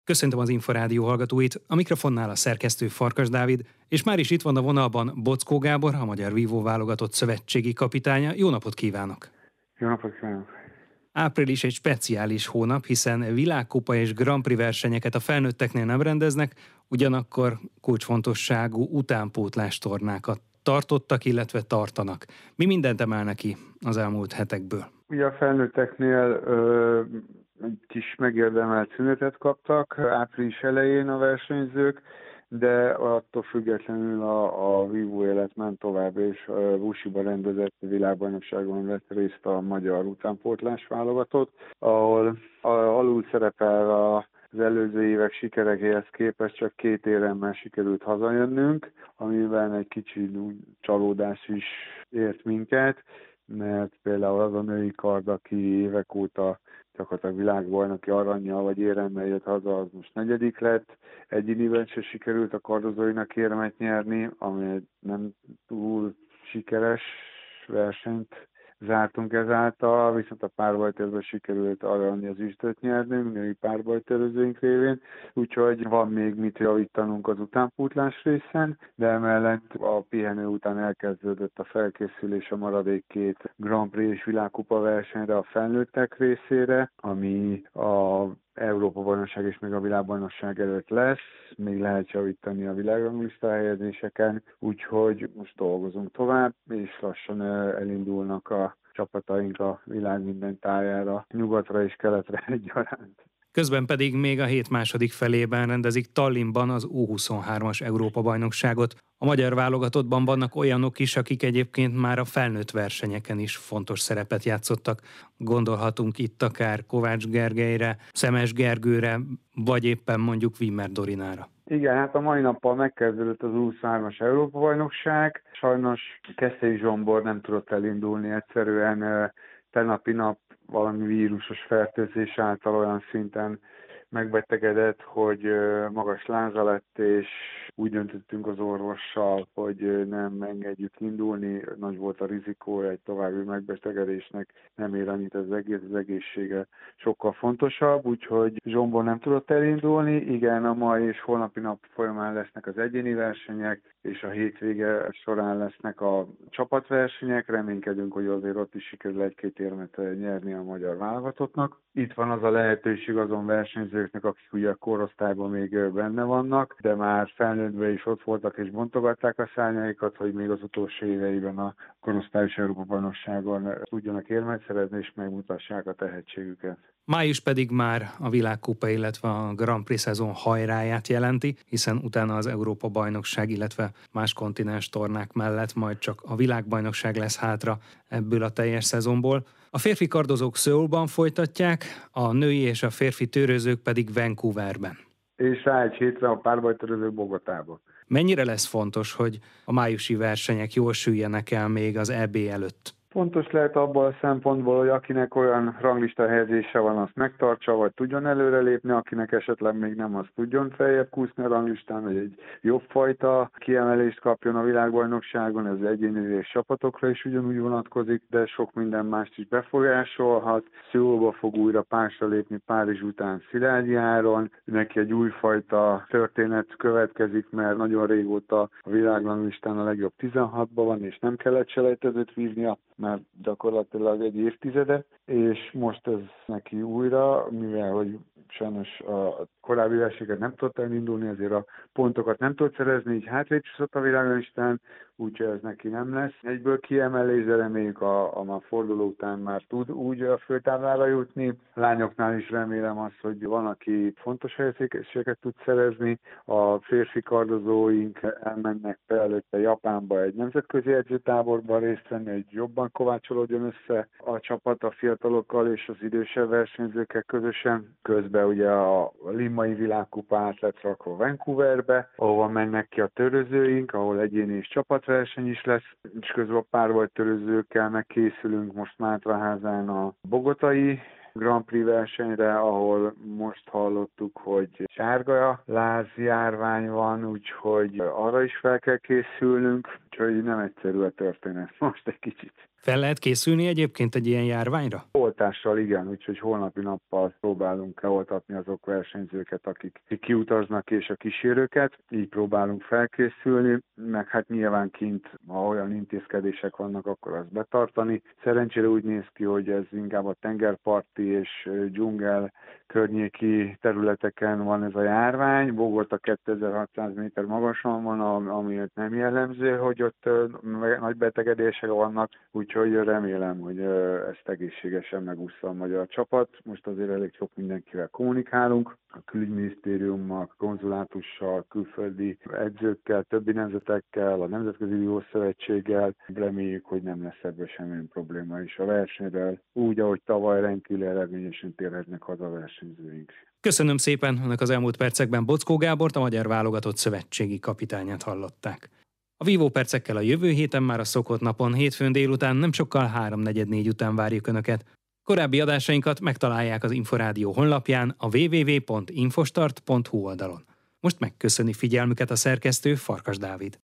Köszöntöm az Inforádió hallgatóit, a mikrofonnál a szerkesztő Farkas Dávid, és már is itt van a vonalban Bockó Gábor, a magyar vívó válogatott szövetségi kapitánya. Jó napot kívánok! Jó napot kívánok! Április egy speciális hónap, hiszen világkupa és Grand Prix versenyeket a felnőtteknél nem rendeznek, ugyanakkor kulcsfontosságú utánpótlás tornákat tartottak, illetve tartanak. Mi mindent emelnek ki az elmúlt hetekből? Ugye a felnőtteknél egy kis megérdemelt szünetet kaptak április elején a versenyzők, de attól függetlenül a vívó élet ment tovább, és Busiba rendezett világbajnokságon vett részt a magyar utánpótlás válogatott, ahol alul szerepel az előző évek sikerekéhez képest csak 2 éremmel sikerült hazajönnünk, amiben egy kicsi csalódás is ért minket, mert például az a női kard, aki évek óta gyakorlatilag világbajnoki arannyal vagy éremmel jött haza, az most 4. lett. Egyéniben se sikerült a kardozóinak érmet nyerni, ami egy nem túl sikeres versenyt zártunk ezáltal, viszont a párbajtőrben sikerült arany az üstöt nyernünk, női párbajtőrözőink révén, úgyhogy van még mit javítanunk az utánpótlás részen, de emellett a pihenő után elkezdődött a felkészülés a maradék 2 Grand Prix és világkupa versenyre a felnőttek részére, ami a Európa-bajnokság és még a világbajnokság előtt lesz, még lehet javítani a világranglista helyezéseken, úgyhogy most dolgozunk tovább, és lassan elindulnak a csapataink a világ minden tájára, nyugatra és keletre egyaránt. Közben pedig még a hét második felében rendezik Tallinnban az U23-as Európa-bajnokságot. A magyar válogatottban vannak olyanok is, akik egyébként már a felnőtt versenyeken is fontos szerepet játszottak. Gondolhatunk itt akár Kovács Gergelyre, Szemes Gergőre, vagy éppen mondjuk Wimmer Dorinára. Igen, hát a mai nappal megkezdődött az U23-as Európa-bajnokság. Sajnos Keszthely Zsombor nem tudott elindulni, egyszerűen tegnapi nap valami vírusos fertőzés által olyan szinten megbetegedett, hogy magas láza lett, és úgy döntöttünk az orvossal, hogy nem engedjük indulni, nagy volt a rizikója egy további megbetegedésnek, nem ér annyit az egészsége sokkal fontosabb, úgyhogy Zsombor nem tudott elindulni. Igen, a mai és holnapi nap folyamán lesznek az egyéni versenyek, és a hétvége során lesznek a csapatversenyek, reménykedünk, hogy azért ott is sikerül 1-2 érmet nyerni a magyar válogatottnak. Itt van az a lehetőség azon versenyzőknek, akik ugye a korosztályban még benne vannak, de már felnőttben is ott voltak és bontogatták a szárnyaikat, hogy még az utolsó éveiben a korosztályos Európa-bajnokságon tudjanak érmet szerezni és megmutassák a tehetségüket. Május pedig már a világkupa, illetve a Grand Prix szezon hajráját jelenti, hiszen utána az Európa-bajnokság, illetve más kontinens tornák mellett majd csak a világbajnokság lesz hátra ebből a teljes szezonból. A férfi kardozók Seoulban folytatják, a női és a férfi tőrözők pedig Vancouverben. És rá egy hétre a párbajtőrözők Bogotában. Mennyire lesz fontos, hogy a májusi versenyek jól süljenek el még az EB előtt? Fontos lehet abban a szempontból, hogy akinek olyan ranglista helyezése van, azt megtartsa, vagy tudjon előrelépni, akinek esetleg még nem, azt tudjon feljebb kúszni a ranglistán, hogy egy jobb fajta kiemelést kapjon a világbajnokságon, ez egyéni és csapatokra is ugyanúgy vonatkozik, de sok minden mást is befolyásolhat. Seoulba fog újra pásra lépni Párizs után Szilágyi Áron, neki egy újfajta történet következik, mert nagyon régóta a világranglistán a legjobb 16-ban van, és nem kellett selejtezőt vívnia, már gyakorlatilag egy évtizede, és most ez neki újra, mivel hogy sajnos a korábbi versenyeket nem tudott elindulni, azért a pontokat nem tudott szerezni, így hátrébb csúszott a világranglistán, úgyhogy ez neki nem lesz. Egyből kiemelés, de reméljük a forduló után már tud úgy a főtáblára jutni. A lányoknál is remélem azt, hogy van, aki fontos helyezéseket tud szerezni. A férfi kardozóink elmennek előtte Japánba egy nemzetközi edzőtáborban részt venni, hogy jobban kovácsolódjon össze a csapat a fiatalokkal és az idősebb versenyzőkkel közösen. Közben ugye a limai világkupa át lett rakva Vancouverbe, ahova mennek ki a törözőink, ahol egyéni és csapatverseny is lesz, és közben a párbajtörözőkkel megkészülünk most Mátraházán a bogotai Grand Prix versenyre, ahol most hallottuk, hogy sárga lázjárvány van, úgyhogy arra is fel kell készülnünk, úgyhogy nem egyszerű a történet most egy kicsit. Fel lehet készülni egyébként egy ilyen járványra? Oltással igen, úgyhogy holnapi nappal próbálunk leoltatni azok versenyzőket, akik kiutaznak és a kísérőket, így próbálunk felkészülni, meg hát nyilván kint, ha olyan intézkedések vannak, akkor azt betartani. Szerencsére úgy néz ki, hogy ez inkább a tengerparti és dzsungel környéki területeken van ez a járvány. Bogota 2600 méter magasan van, ami nem jellemző, hogy ott nagy betegedések vannak, úgyhogy remélem, hogy ezt egészségesen megúszza a magyar csapat. Most azért elég sok mindenkivel kommunikálunk, a külügyminisztériummal, a konzulátussal, külföldi edzőkkel, többi nemzetekkel, a Nemzetközi Vívószövetséggel. Reméljük, hogy nem lesz ebből semmilyen probléma is a versenyről. Úgy, ahogy tavaly rendkívül eredményesen térhetnek haza a versenyzőink. Köszönöm szépen, önök az elmúlt percekben Bockó Gábort, a magyar válogatott szövetségi kapitányát hallották. A Vívó percekkel a jövő héten már a szokott napon, hétfőn délután, nem sokkal 3-4 után várjuk önöket. Korábbi adásainkat megtalálják az Inforádió honlapján, a www.infostart.hu oldalon. Most megköszöni figyelmüket a szerkesztő, Farkas Dávid.